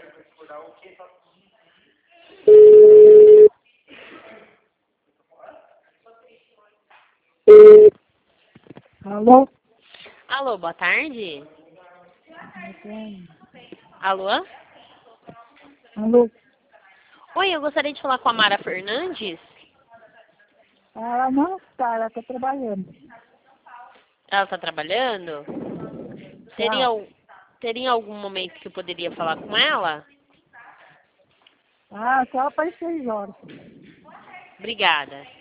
Alô? Alô, boa tarde. Alô? Alô? Oi, eu gostaria de falar com a Mara Fernandes. Ela não está, ela está trabalhando. Ela está trabalhando? Teria, Tá. teria algum momento que eu poderia falar com ela? Ah, só para as 6 horas. Obrigada.